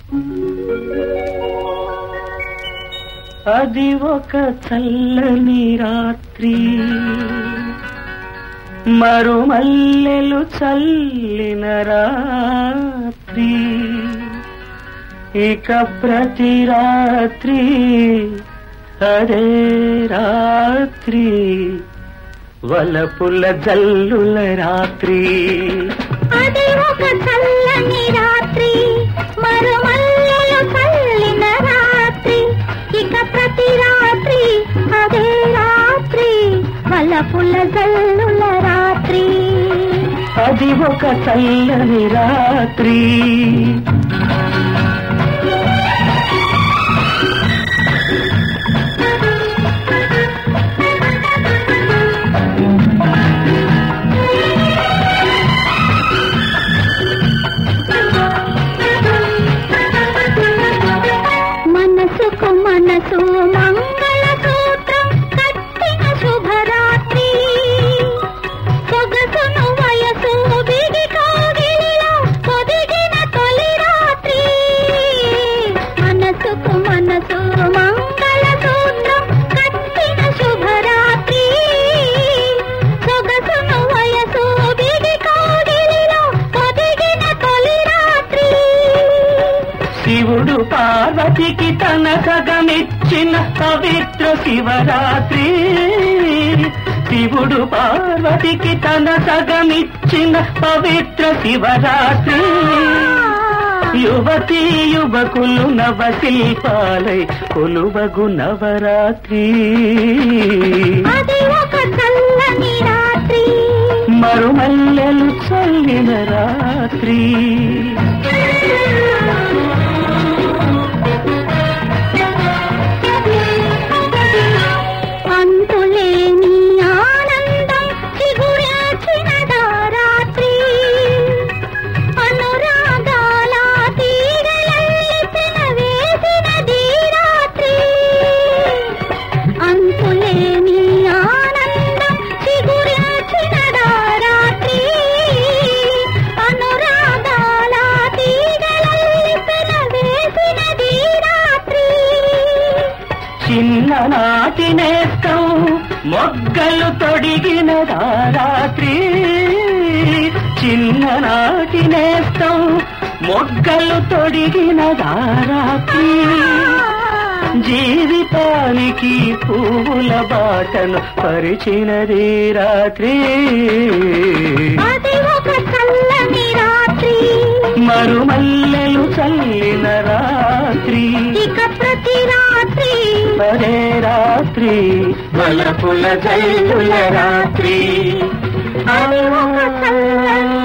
అది ఒక చల్లని రాత్రి, మరుమల్లెలు చల్లిన రాత్రి, ఇక ప్రతి రాత్రి అదే రాత్రి, వలపుల జల్లుల రాత్రి. అది ఒక చల్లని రాత్రి, మరుమల్లెలు చల్లిన రాత్రి, ఇక ప్రతి రాత్రి అదే రాత్రి, వలపుల జల్లుల రాత్రి. అది ఒక చల్లని రాత్రి. మనసుకు మనసు మంగళ సూత్రం కట్టిన శుభరాత్రి, సొగసును వయసు బిగి కోగిలిలో పొదిగిన తొలి రాత్రి. మనసుకు మనసు మంగళ సూత్రం కట్టిన శుభరాత్రి, సొగసును వయసు బిగి కోగిలిలో పొదిగిన తొలి రాత్రి. శివుడు పార్వతికి తన సగమిచ్చిన పవిత్ర శివరాత్రి, శివుడు పార్వతికి తన సగమిచ్చిన పవిత్ర శివరాత్రి. యువతీ యువకులు నవశిల్పాలై కొలువగు నవరాత్రి. అది ఒక చల్లని రాత్రి, మరుమల్లెలు చల్లిన రాత్రి. అంతులేని ఆనందం చిగురాచినదా రాత్రి, అనురాగాల తీగలల్లిసిన వేసినది రాత్రి. అంతులేని ఆనందం చిగురాచినదా రాత్రి, అనురాగాల తీగలల్లిసిన వేసినది రాత్రి. చిన్ననాటి నేస్తం మొగ్గలు తొడిగిన రాత్రి, చిన్ననాటి నేస్తం మొగ్గలు తొడిగిన రాత్రి. జీవితానికి పువ్వుల బాటను పరిచినది రాత్రి. అది ఒక చల్లని రాత్రి, మరుమల్లెలు చల్లిన రాత్రి, ఇక ప్రతి రాత్రి అదే రాత్రి, వలపుల జల్లుల రాత్రి. అది ఒక చల్లని